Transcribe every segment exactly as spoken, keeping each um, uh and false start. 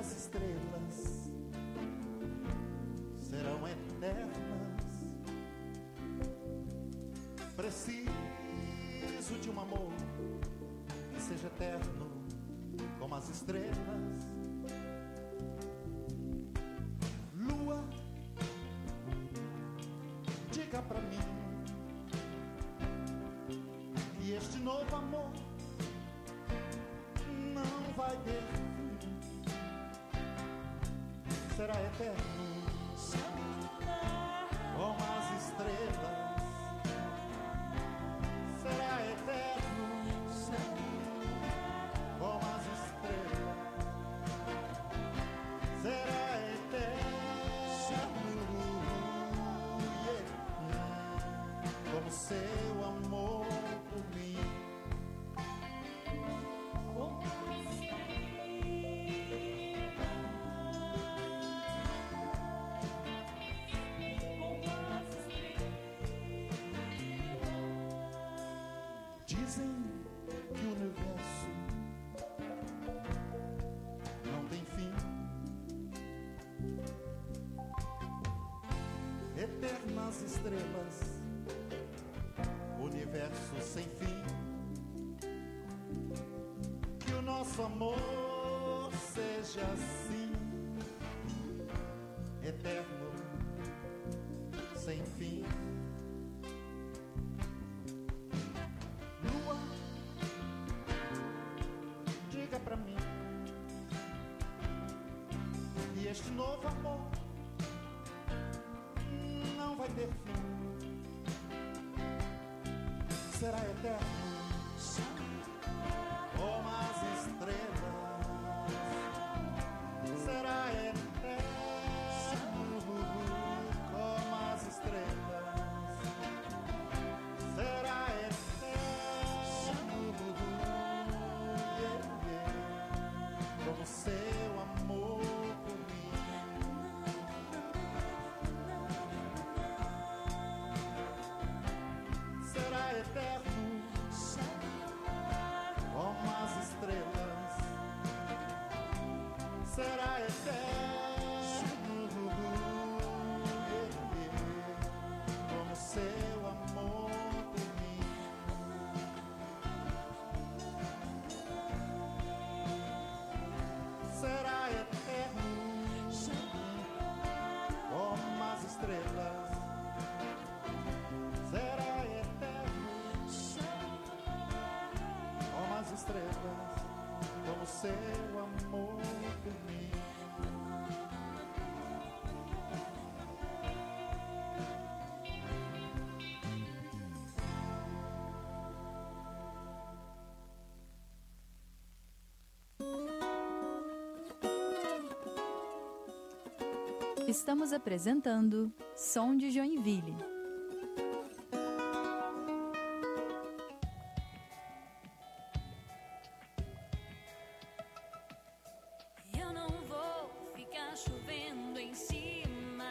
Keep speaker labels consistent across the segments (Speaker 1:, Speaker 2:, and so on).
Speaker 1: as estrelas serão eternas. Preciso de um amor que seja eterno como as estrelas. Lua, diga pra mim que este novo amor não vai ter fim. Será eterno como as estrelas. Será eterno como as estrelas. Será eterno, yeah, como seu amor por mim. Dizem que o universo não tem fim. Eternas estrelas, universo sem fim. Que o nosso amor seja assim, eterno, sem fim. Lua, diga pra mim que este novo amor não vai ter fim. Será eterno como as estrelas. Será eterno como as estrelas. Será eterno, yeah, yeah, como seu amor por mim. Será eterno como as estrelas. Será eterno, yeah, yeah, como seu amor por mim. Será eterno como as estrelas. Será eterno como as estrelas, como seu amor por mim.
Speaker 2: Estamos apresentando Som de Joinville.
Speaker 3: Eu não vou ficar chovendo em cima.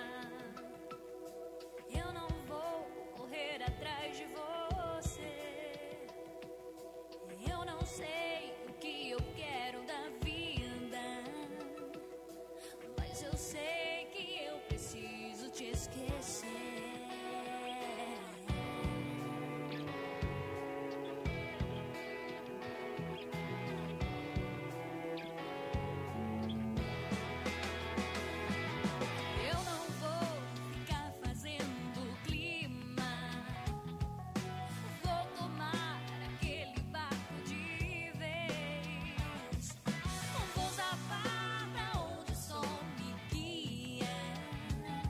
Speaker 3: Eu não vou correr atrás de você. Eu não sei o que eu quero da vida, mas eu sei que eu preciso te esquecer. Eu não vou ficar fazendo clima. Vou tomar aquele barco de vez. Não vou zapar pra onde o sol me guia.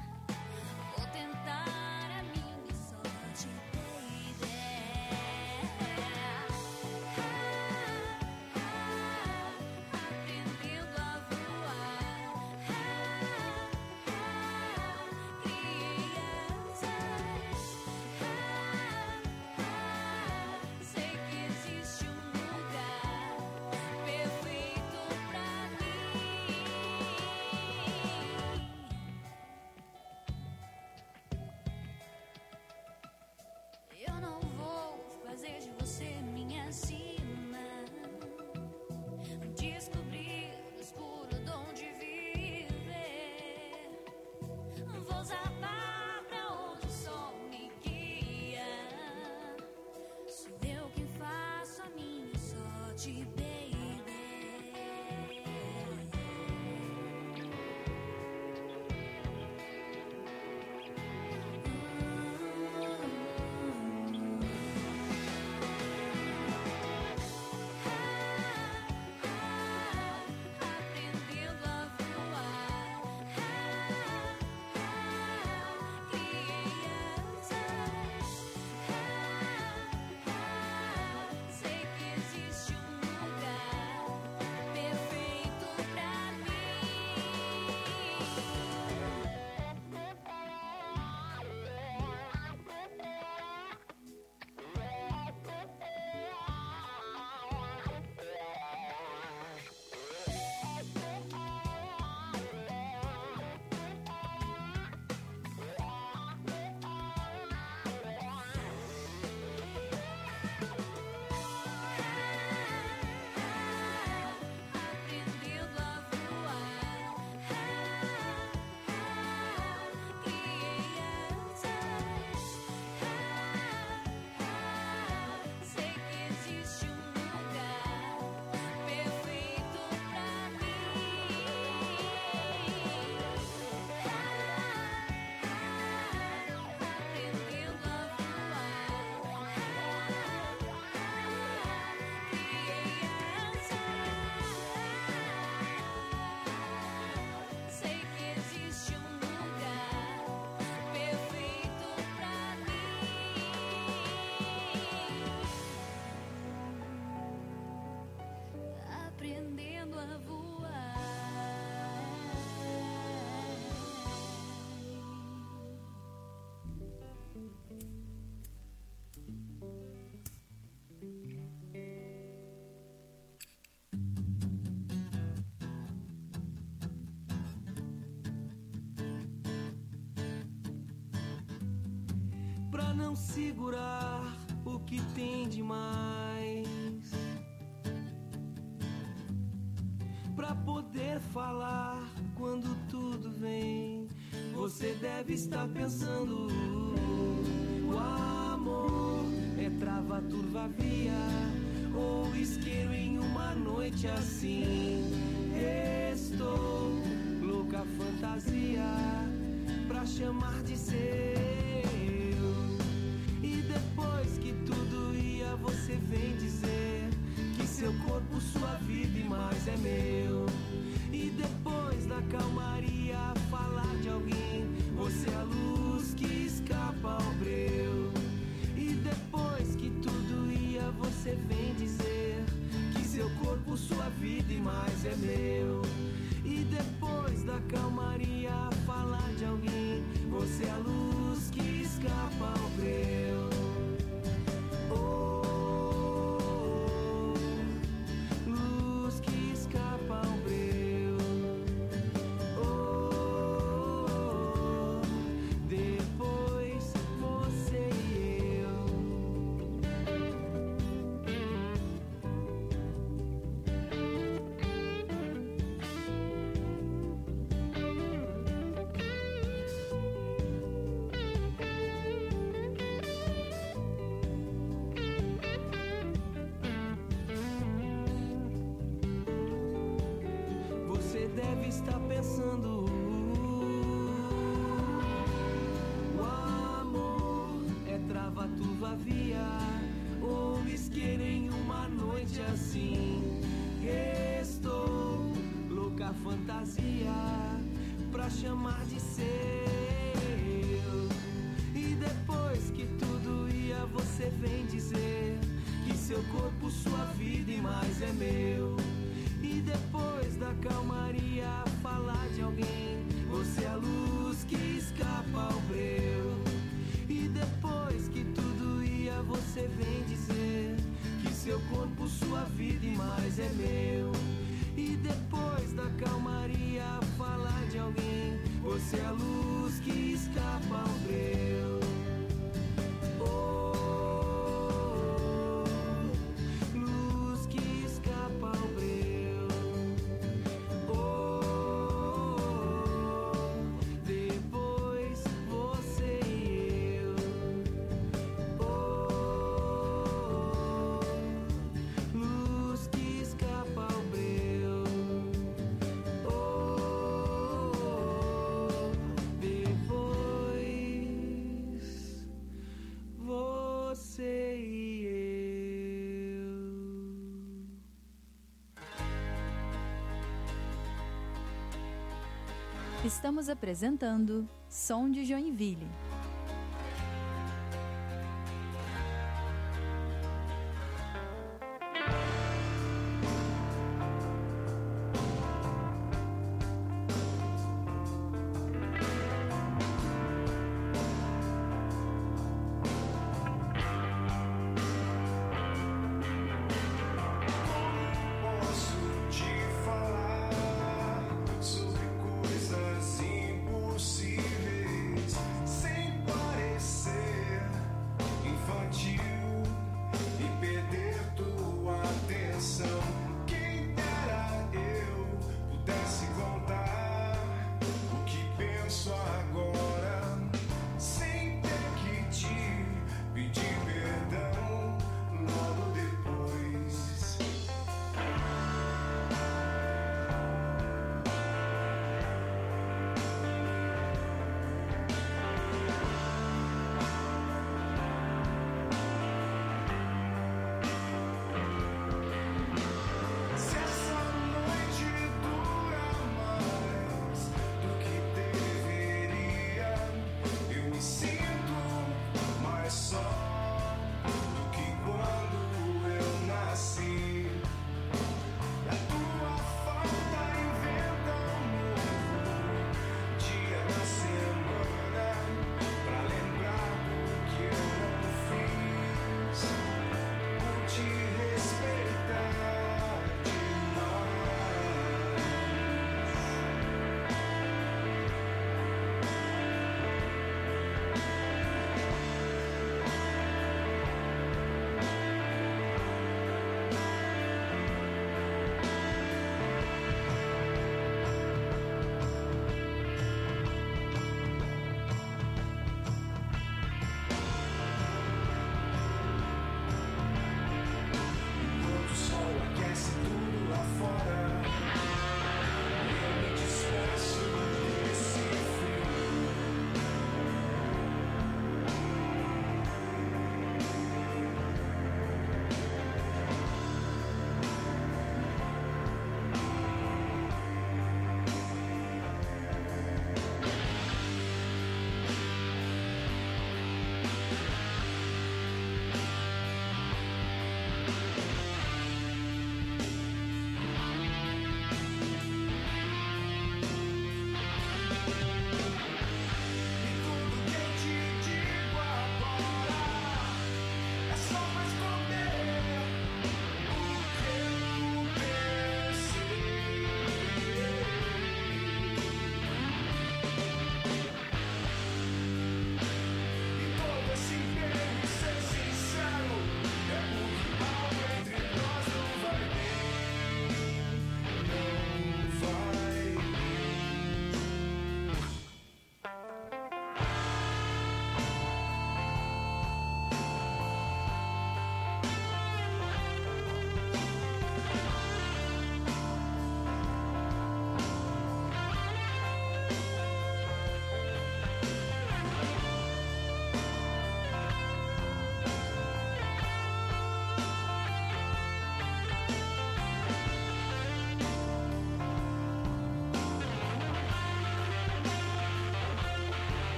Speaker 4: pra não segurar o que tem de mais, pra poder falar quando tudo vem. Você deve estar pensando: o amor é trava, turva, via ou isqueiro em uma noite assim. Estou louca fantasia pra chamar de seu. E depois que tudo ia, você vem dizer que seu corpo, sua vida e mais é meu. E depois da calmaria, falar de alguém, você é a luz que escapa ao breu. E depois que tudo ia, você vem dizer que seu corpo, sua vida e mais é meu. E depois da calmaria, falar de alguém, você é a luz que escapa ao breu. Oh, luz que escapa ao breu. Oh, depois você e eu. Você deve estar pensando: o amor é trava, turva, via ou isqueiro em uma noite assim. Estou louca fantasia pra chamar de seu. E depois que tudo ia, você vem dizer que seu corpo, sua vida e mais é meu. E depois da calmaria, falar de alguém, você é a luz que escapa ao breu. E depois que tudo ia, você vem dizer que seu corpo, sua vida e mais é meu. E depois da calmaria, falar de alguém, você é a luz que escapa ao breu. Oh, luz que escapa ao breu. Oh, depois você e eu. Oh, luz que escapa ao breu. Oh, depois você e eu.
Speaker 2: Estamos apresentando Som de Joinville.
Speaker 5: Posso te falar sobre coisas impossíveis sem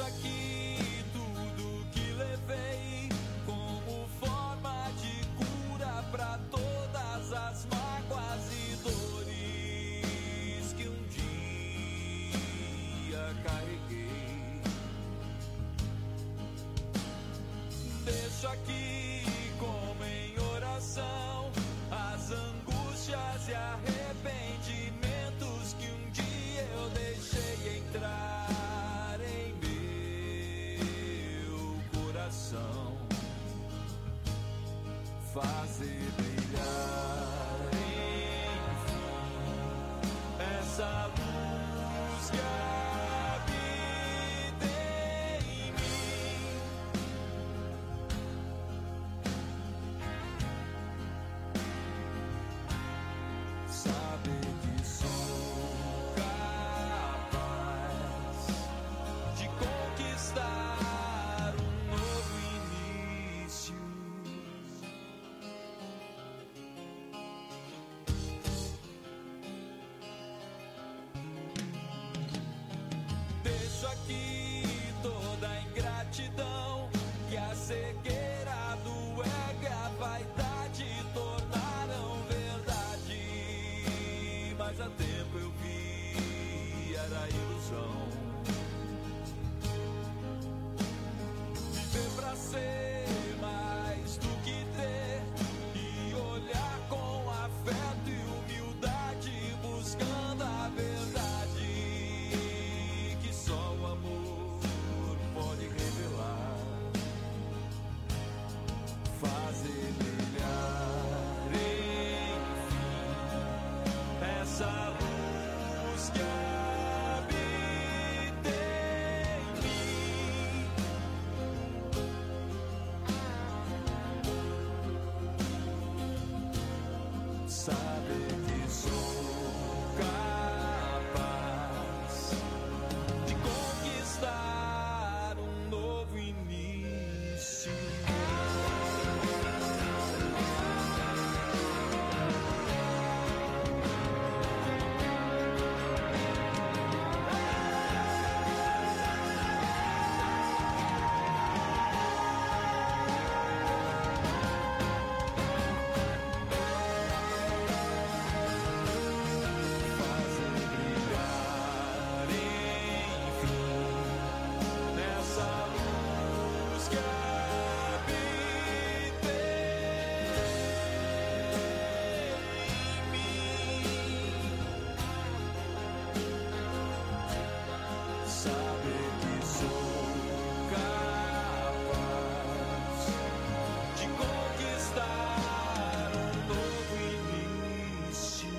Speaker 6: aqui tudo que levei como forma de cura pra todas as mágoas e dores que um dia carreguei. Deixo aqui como em oração as angústias e arrependimentos que um dia eu deixei entrar em meu coração, fazer brilhar enfim essa luz que habita em mim. Saber que sou capaz de conquistar um novo início. Deixo aqui toda a ingratidão que a cegueira do ego e a vaidade tornaram verdade. Mas há tempo eu vi, era ilusão. Viver pra ser mais do que ter e olhar com afeto e humildade, buscando a verdade que só o amor pode revelar. Fazer brilhar enfim essa luz que habita em mim. Saber que sou capaz de conquistar um novo início. Fazer brilhar enfim nessa luz que habita em mim. Saber que sou capaz de conquistar um novo início.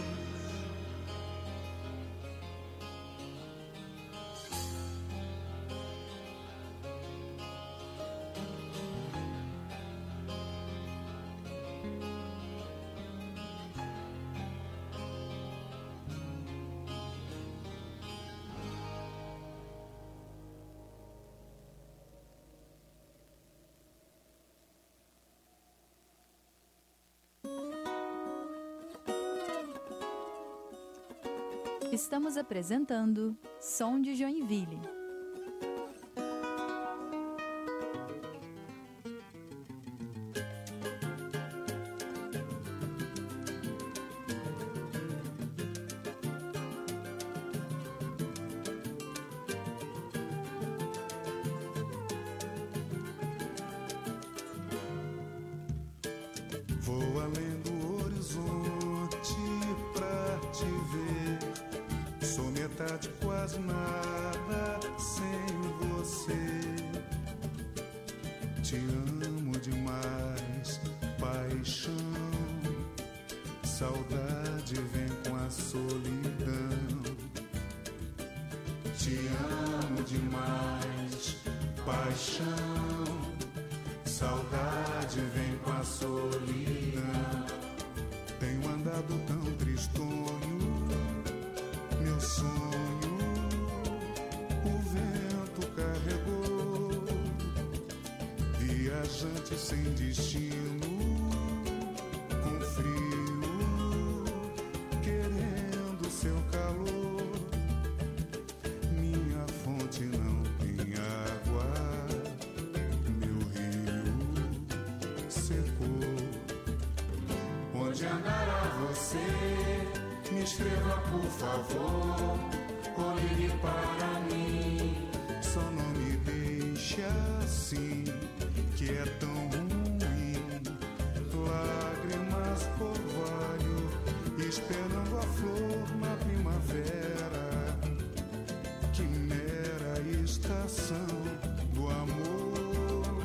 Speaker 2: Estamos apresentando Som de Joinville.
Speaker 1: Vou além do horizonte pra te ver. Sou metade, quase nada sem você. Te amo demais, paixão. Saudade vem com a solidão. Te amo demais, paixão. Saudade vem com a solidão. Tenho andado tão tristonho, meu sonho o vento carregou. Viajante sem destino, com frio, querendo seu calor. Minha fonte não tem
Speaker 7: você, me escreva por favor, ou ligue para mim.
Speaker 8: Só não me deixe assim, que é tão ruim. Lágrimas por orvalho, esperando a flor na primavera. Que mera estação do amor.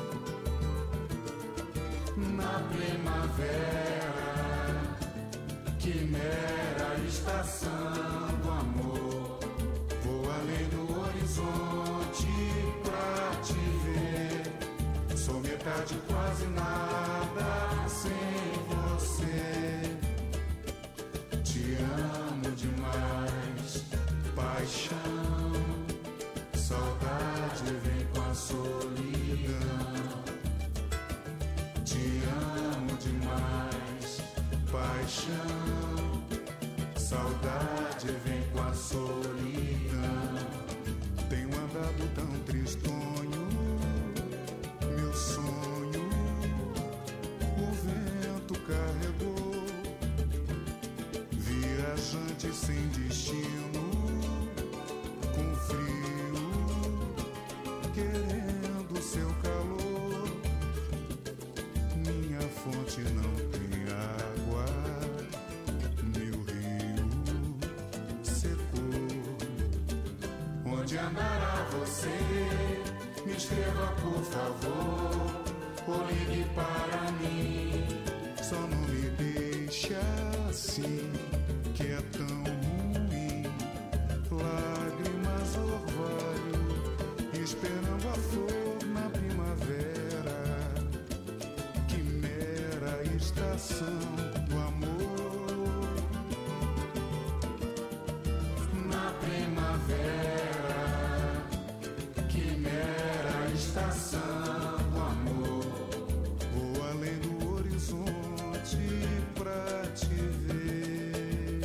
Speaker 7: Na primavera, que mera estação do amor. Vou além do horizonte pra te ver. Sou metade, quase nada sem você. Te amo demais, paixão. Saudade vem com a solidão. Te amo demais, paixão. Saudade vem com a solidão.
Speaker 8: Tenho andado tão tristonho, meu sonho o vento carregou. Viajante sem destino, com frio, querendo seu calor. Minha fonte não tem água, meu rio secou.
Speaker 7: Onde andará você? Me escreva por favor, ou ligue para mim.
Speaker 8: Só não me deixa assim, que é tão ruim. Lágrimas, orvalho, esperando a flor na primavera. Que mera estação do amor.
Speaker 7: Na primavera, que mera estação do amor.
Speaker 8: Vou além do horizonte pra te ver.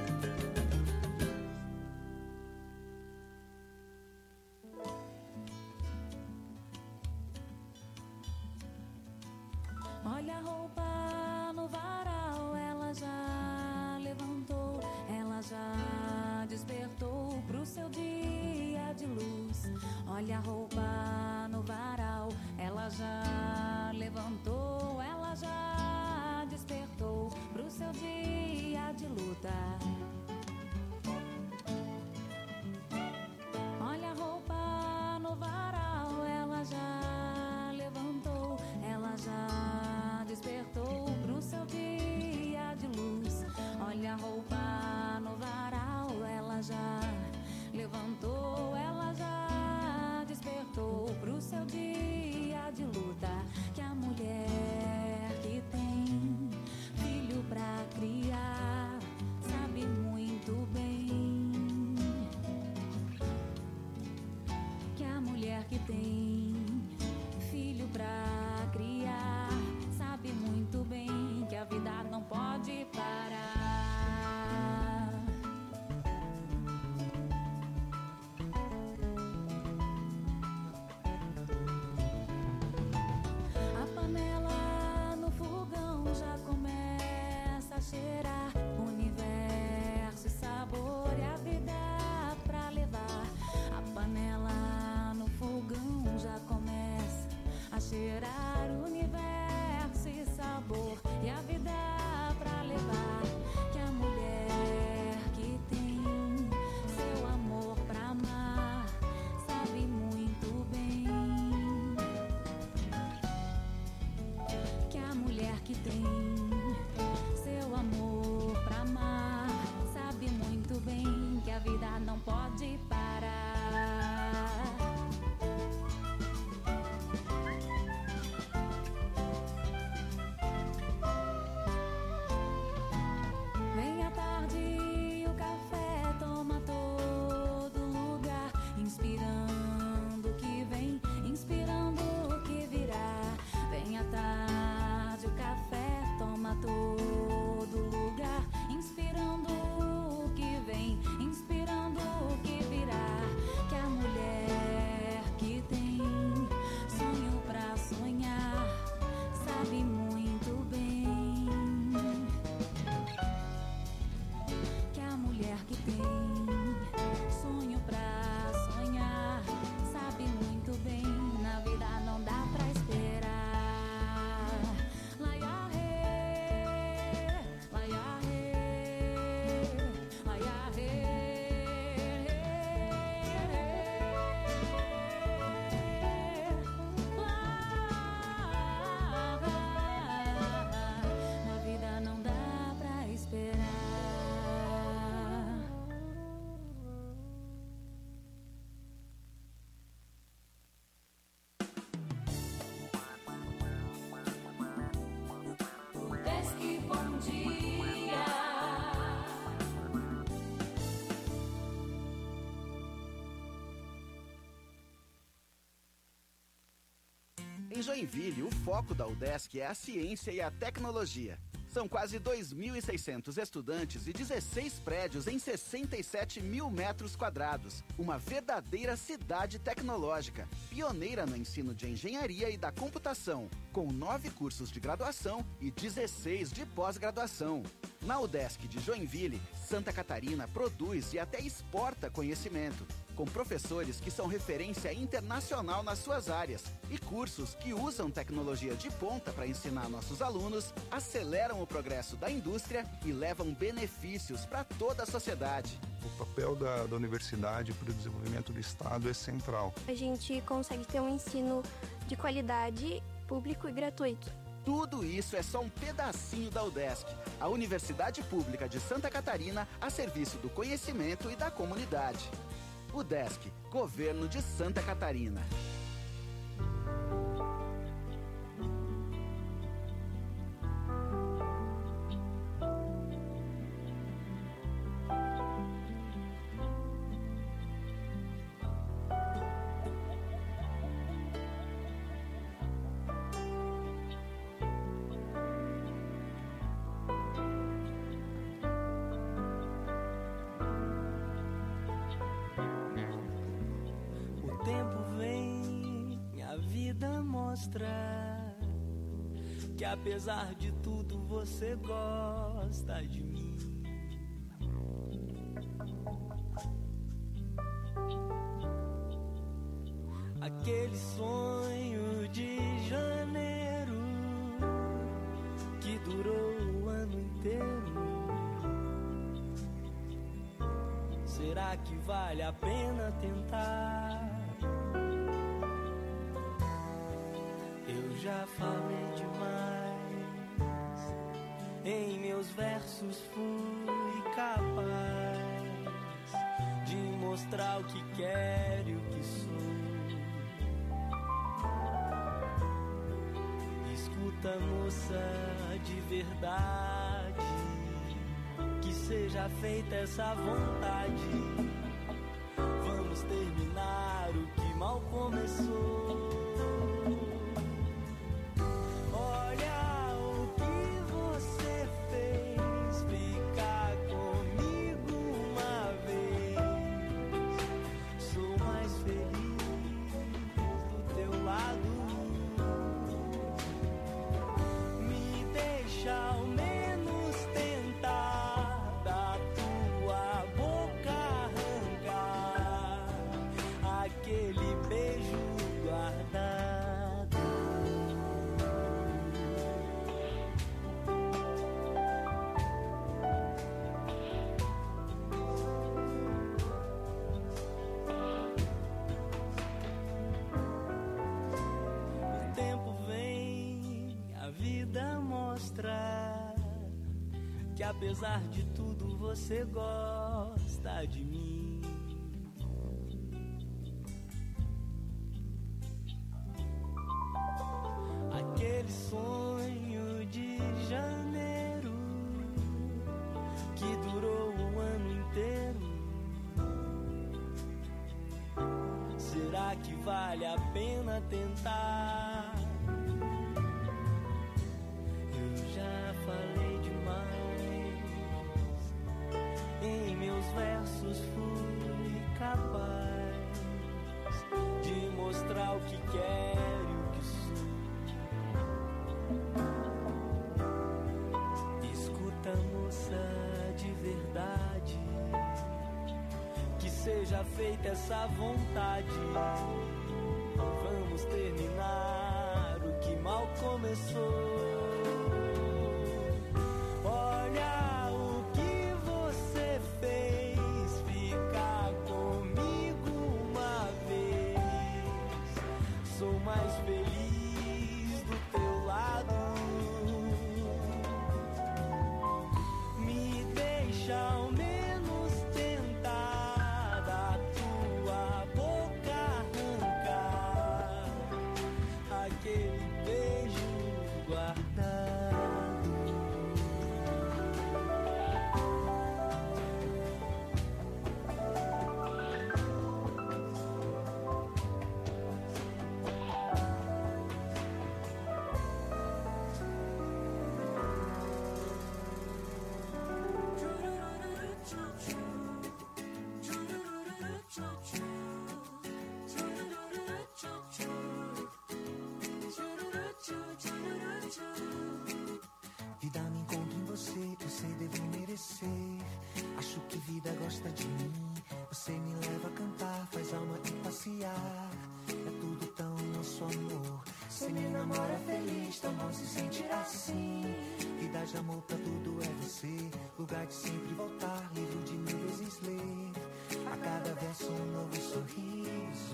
Speaker 3: Olha a roupa no varal, ela já levantou, ela já despertou pro seu dia de luz. Olha a roupa no varal, ela já levantou, ela já despertou pro seu dia de luta. Olha a roupa no varal, ela já levantou, ela já despertou pro seu dia de luz. Olha a roupa no varal, ela já levantou, ela já despertou pro seu dia de luta. Que a mulher que tem filho pra criar sabe muito bem. Que a mulher que tem filho pra criar sabe muito bem que a vida não pode parar. A panela no fogão já começa a cheirar universo e sabor e a vida pra levar. A panela no fogão já começa a cheirar universo dia.
Speaker 9: Em Joinville, o foco da UDESC é a ciência e a tecnologia. São quase dois mil e seiscentos estudantes e dezesseis prédios em sessenta e sete mil metros quadrados. Uma verdadeira cidade tecnológica, pioneira no ensino de engenharia e da computação, com nove cursos de graduação e dezesseis de pós-graduação. Na UDESC de Joinville, Santa Catarina produz e até exporta conhecimento, com professores que são referência internacional nas suas áreas e cursos que usam tecnologia de ponta para ensinar nossos alunos, aceleram o progresso da indústria e levam benefícios para toda a sociedade.
Speaker 10: O papel da, da universidade para o desenvolvimento do Estado é central.
Speaker 11: A gente consegue ter um ensino de qualidade, público e gratuito.
Speaker 9: Tudo isso é só um pedacinho da UDESC, a Universidade Pública de Santa Catarina a serviço do conhecimento e da comunidade. UDESC, Governo de Santa Catarina.
Speaker 4: Que apesar de tudo você gosta de mim. Aquele sonho de janeiro que durou o ano inteiro. Será que vale a pena tentar? Eu já falei demais, em meus versos fui capaz de mostrar o que quero e o que sou. Escuta, moça, de verdade, que seja feita essa vontade. Vamos terminar o que mal começou. Que apesar de tudo você gosta de mim. Aquele sonho de janeiro que durou o ano inteiro. Será que vale a pena tentar? Eu já falei demais, em meus versos fui capaz de mostrar o que quero e o que sou. Escuta, moça, de verdade, que seja feita essa vontade. Vamos terminar o que mal começou. Olha o que você fez, ficar comigo uma vez. Sou mais feliz do teu lado. Me deixa ao menos tentar da tua boca arrancar aquele beijo guardado. passear. É tudo tão nosso amor. Cê me namora feliz, tão bom se sentir assim. Vida de amor pra tudo é você. Lugar de sempre voltar, livro de mil vezes ler. A cada verso um novo sorriso.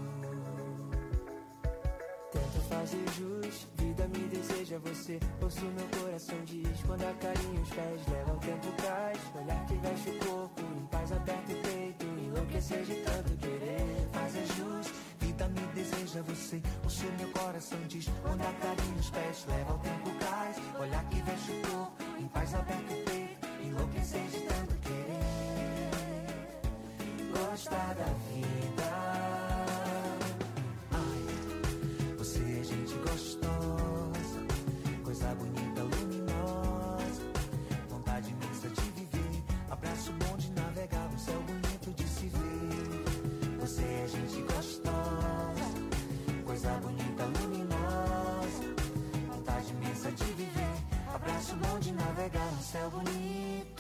Speaker 4: Tento fazer jus, vida me deseja você. Ouço meu coração diz, quando a carinha os pés leva o tempo cais. Olhar que veste o corpo, em paz aperta o peito. Enlouquecer de tanto querer, fazer jus, vida me deseja você. Ouço meu coração diz, quando a carinha os pés leva o tempo cais. Olhar que veste o corpo, em paz aperta o peito. Enlouquecer de tanto querer, gostar da vida. Gostosa, coisa bonita, luminosa, vontade imensa de viver, abraço bom de navegar, um céu bonito de se ver. Você é gente gostosa, coisa bonita, luminosa, vontade imensa de viver, abraço bom de navegar, um céu bonito.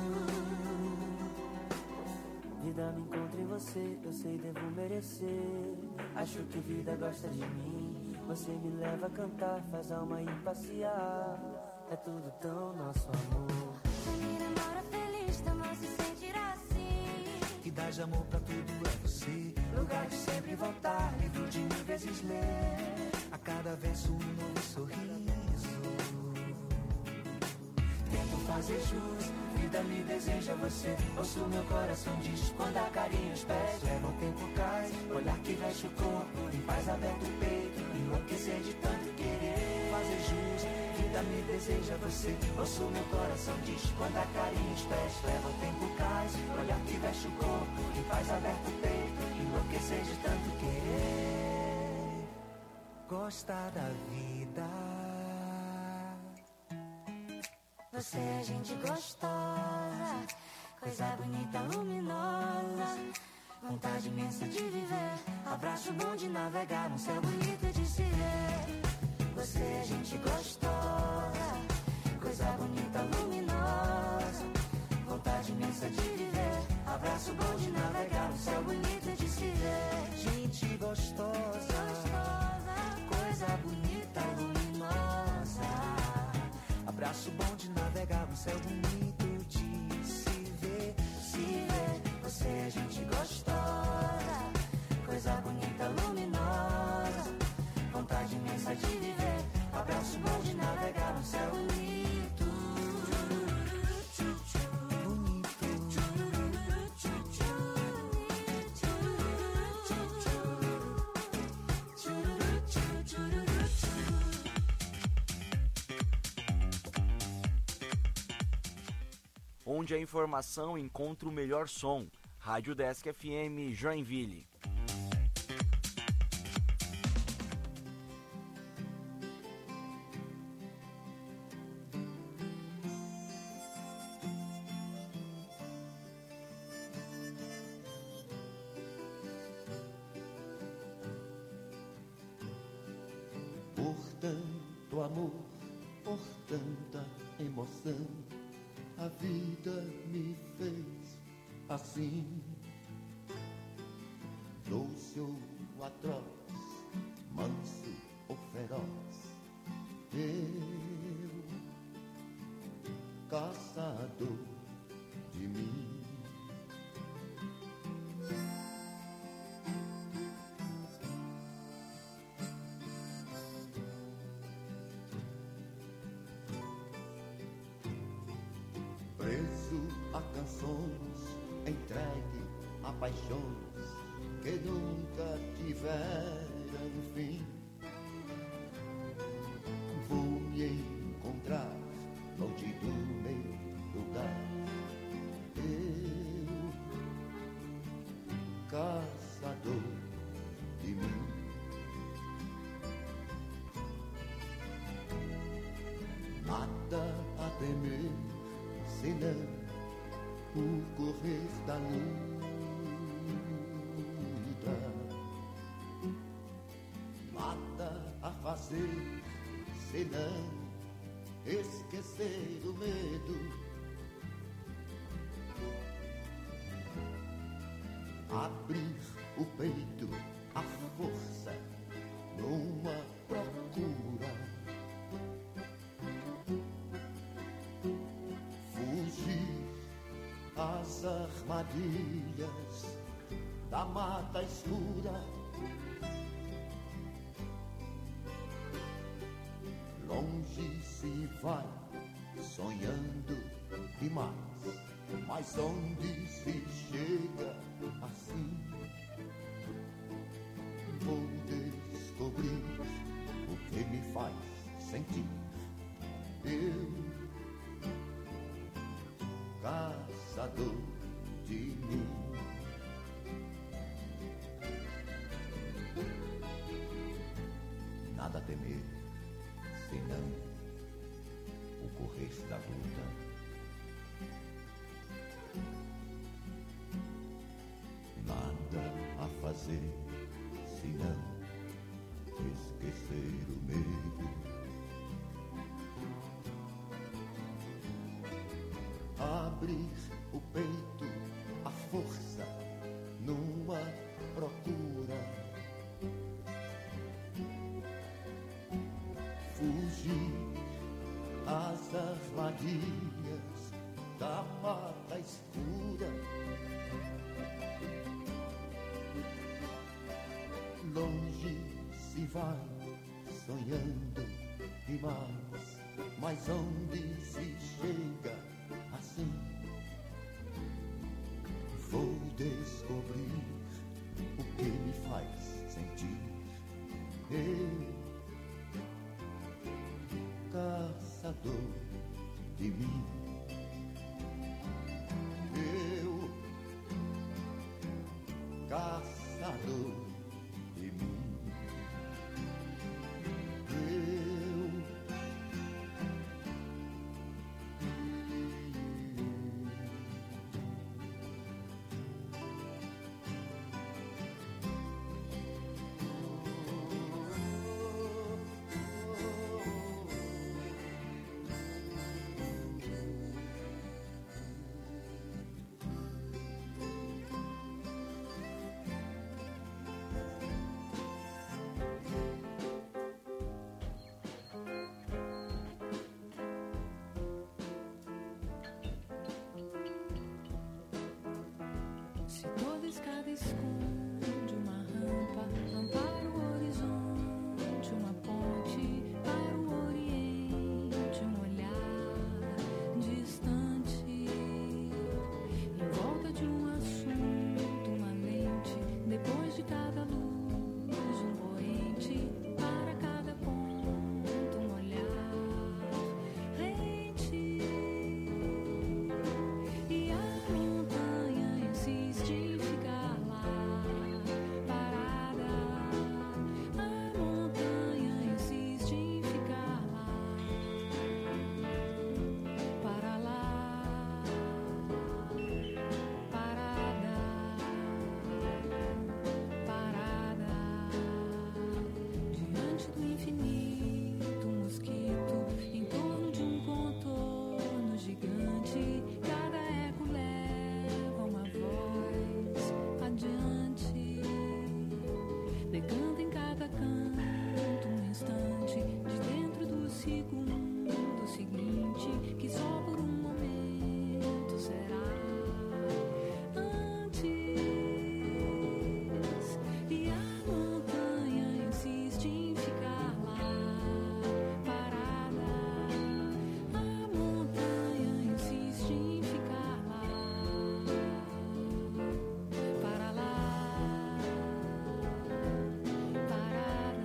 Speaker 4: Vida me encontra em você, eu sei devo merecer. Acho que vida gosta de mim. Você me leva a cantar, faz a alma ir passear. É tudo tão nosso amor.
Speaker 3: Você me namora feliz, tão bom se sentir assim.
Speaker 4: Que dá de amor pra tudo é você. Lugar de sempre voltar, livro de mil vezes ler. A cada verso um novo sorriso. Tento fazer jus, vida me deseja você. Ouço meu coração diz, quando a carinha os pés leva o tempo cai. Olhar que veste o corpo, em paz aberto o peito. Enlouquecer de tanto querer, fazer jus, vida me deseja você. Ouço meu coração diz, quando a carinha os pés leva o tempo cai. Olhar que veste o corpo, em paz aberto o peito. Enlouquecer de tanto querer, gostar da vida.
Speaker 3: Você é gente gostosa, coisa bonita, luminosa, vontade imensa de viver, abraço bom de navegar, um céu bonito de se ver. Você é gente gostosa, coisa bonita, luminosa, vontade imensa de viver, abraço bom de navegar, um céu bonito de se ver.
Speaker 4: Gente gostosa,
Speaker 3: coisa bonita, luminosa,
Speaker 4: abraço bom de navegar, um céu bonito de se ver, se ver. Você é gente gostosa,
Speaker 3: coisa bonita, luminosa, vontade imensa de viver, abraço bom de navegar, um céu bonito.
Speaker 12: Onde a informação encontra o melhor som. Rádio Desk F M, Joinville.
Speaker 1: Por tanto amor, por tanta emoção, a vida me fez assim. Doce ou atroz, manso ou feroz, eu, caçador de mim. Preso a canções, entregue a paixões que nunca tiveram fim. Vou me encontrar longe do meu lugar. Eu, caçador de mim. Nada a temer, senão o correr da luta. Nada a fazer, senão esquecer o medo. Abrir o peito, a as armadilhas da mata escura. Longe se vai, sonhando demais, mas onde se chega assim, vou descobrir o que me faz sentir. Eu, caçador de mim. Nada a temer, senão o correr da luta. Nada a fazer, senão esquecer o medo. Abrir o peito, a força numa procura. Fugir às armadilhas da mata escura. Longe se vai, sonhando demais, mas onde se chega assim, vou descobrir o que me faz sentir. Eu, caçador de mim. Eu, caçador de mim. Eu,
Speaker 3: Se toda escada esconde uma rampa, ampara o horizonte, uma ponte para o oriente, um olhar distante, em volta de um assunto, uma lente, depois de cada luz, um poente, para cada ponto, um olhar rente, e a montanha insiste em ficar lá, parada. A montanha insiste em ficar lá, para lá, parada, parada. Diante do infinito, um mosquito em torno de um contorno gigante. Cada eco leva uma voz adiante, negando em cada canto um instante de dentro do segundo seguinte, que só por um momento será antes. E a montanha insiste em ficar lá, parada. A montanha insiste em ficar lá, para lá, parada.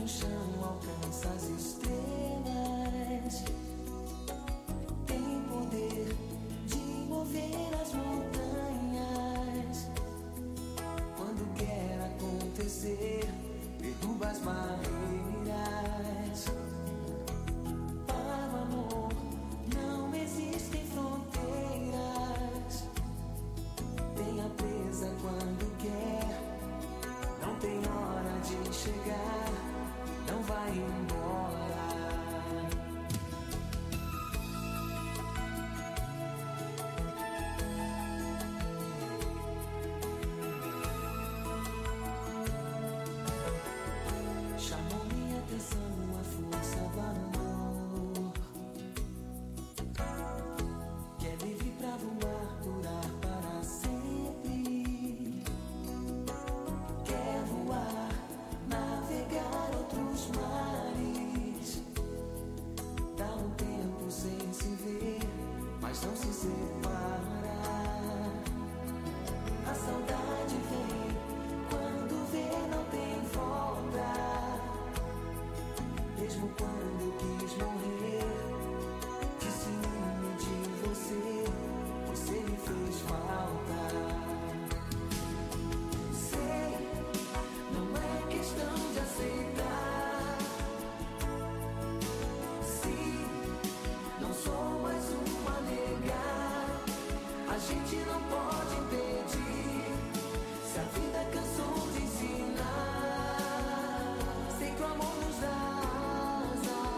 Speaker 4: no chão alcança as estrelas. Tem poder de mover as montanhas. Quando quer acontecer, derruba as barreiras. Para o amor não existem fronteiras. Tenha presa quando quer. Não tem hora de chegar. Não vai embora. Chamou minha atenção a força do amor, que é livre pra voar, durar para sempre. Quer voar, navegar outros mares. Dá um tempo sem se ver, mas não se separa. A saudade vem quando vê, não tem volta. Mesmo quando quis morrer, de ciúme de você, você me fez falta. Sei, não é questão de aceitar. Se não sou mais uma a negar, a gente não pode impedir. Se a vida cansou de ensinar, sei que o amor nos dá asas.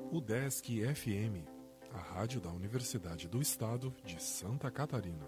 Speaker 13: UDESC F M, a rádio da Universidade do Estado de Santa Catarina.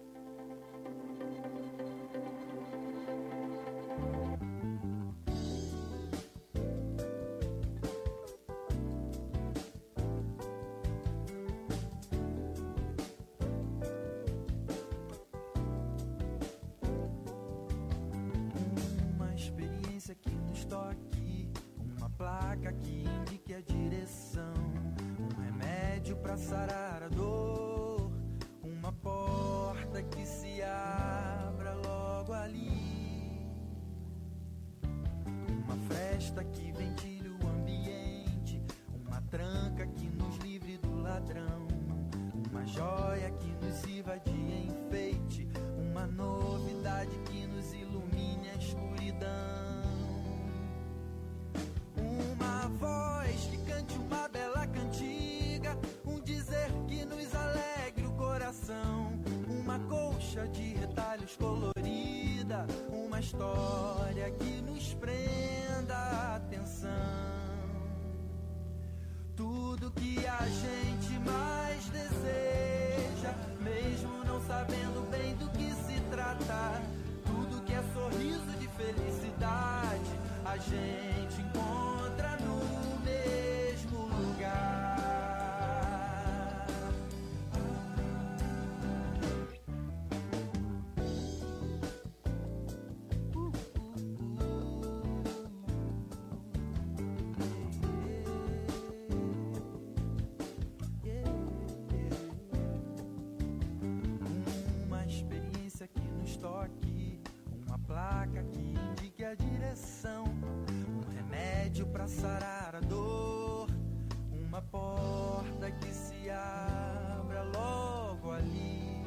Speaker 4: Sarar a dor, uma porta que se abra logo ali,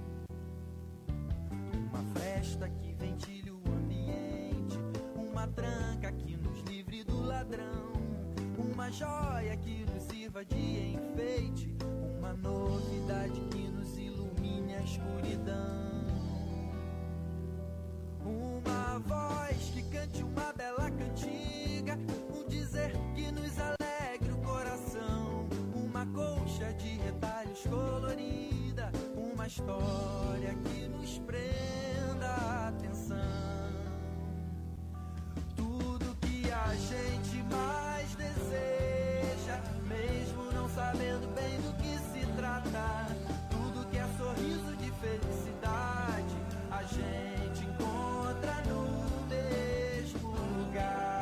Speaker 4: uma fresta que ventile o ambiente, uma tranca que nos livre do ladrão, uma joia que nos sirva de enfeite, uma novidade que nos ilumine a escuridão, uma voz que cante uma bela cantiga, dizer que nos alegre o coração, uma colcha de retalhos colorida, uma história que nos prenda a atenção. Tudo que a gente mais deseja, mesmo não sabendo bem do que se trata, tudo que é sorriso de felicidade, a gente encontra no mesmo lugar.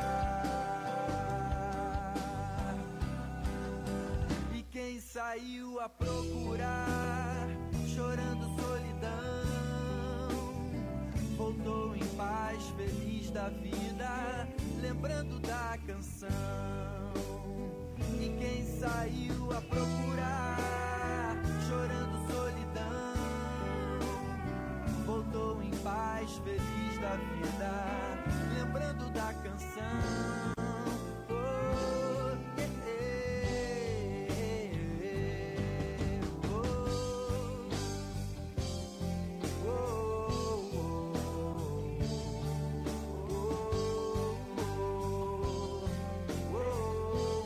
Speaker 4: Quem saiu a procurar, chorando solidão, voltou em paz, feliz da vida, lembrando da canção. E quem saiu a procurar, chorando solidão, voltou em paz, feliz da vida, lembrando da canção. Oh,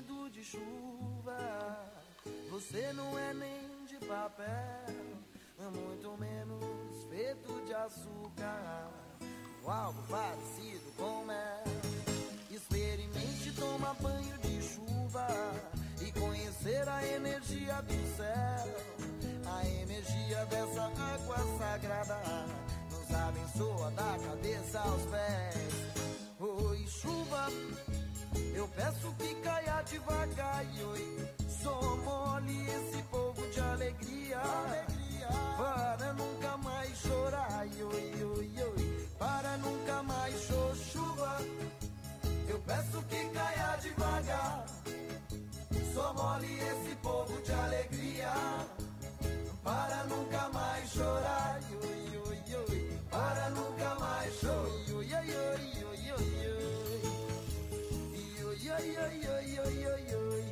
Speaker 4: medo de chuva. Você não é nem de papel, muito menos feito de açúcar, ou algo parecido com mel. Experimente tomar banho de chuva e conhecer a energia do céu. A energia dessa água sagrada nos abençoa da cabeça aos pés. Oi, chuva, eu peço que caia devagar. E oi, só mole esse povo de alegria, alegria, para nunca mais chorar. E oi, oi, oi, para nunca mais chorar. Chuva, eu peço que caia devagar. Só mole esse povo de alegria, para nunca mais chorar. Oi, oi, oi, para nunca mais chorar. Oi, oi, oi, oi, oi, oi, oi, oi, oi, oi, oi, oi, oi.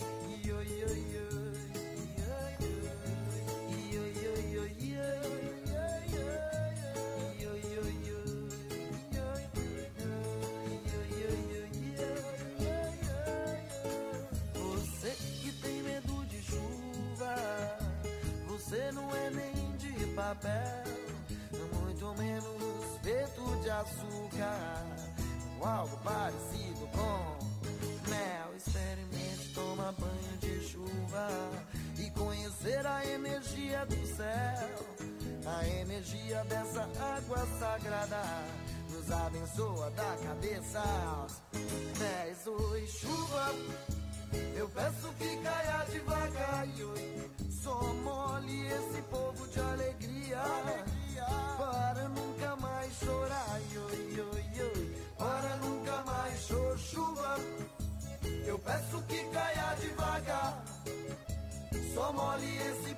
Speaker 4: Você que tem medo de chuva, você não é nem de papel, muito menos feito de açúcar, ou algo parecido com mel. Experimente tomar banho de chuva e conhecer a energia do céu. A energia dessa água sagrada nos abençoa da cabeça aos pés. Oi, chuva, eu peço que caia devagar. E oi, só mole esse povo de alegria, alegria, para nunca mais chorar. E oi, oi, oi, para nunca mais chorar. Chuva, eu peço que caia devagar. Só mole esse